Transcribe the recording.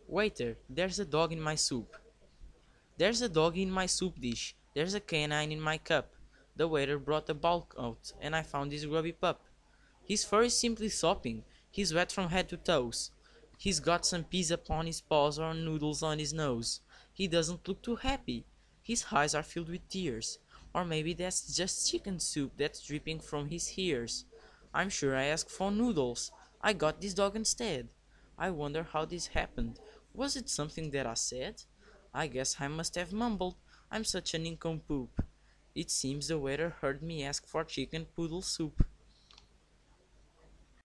Waiter, there's a dog in my soup. There's a dog in my soup dish. There's a canine in my cup. The waiter brought a bowl out, and I found this grubby pup. His fur is simply sopping. He's wet from head to toes. He's got some peas upon his paws or noodles on his nose. He doesn't look too happy. His eyes are filled with tears. Or maybe that's just chicken soup that's dripping from his ears. I'm sure I asked for noodles. I got this dog instead. I wonder how this happened. Was it something that I said? I guess I must have mumbled. I'm such a nincompoop. It seems the waiter heard me ask for chicken poodle soup.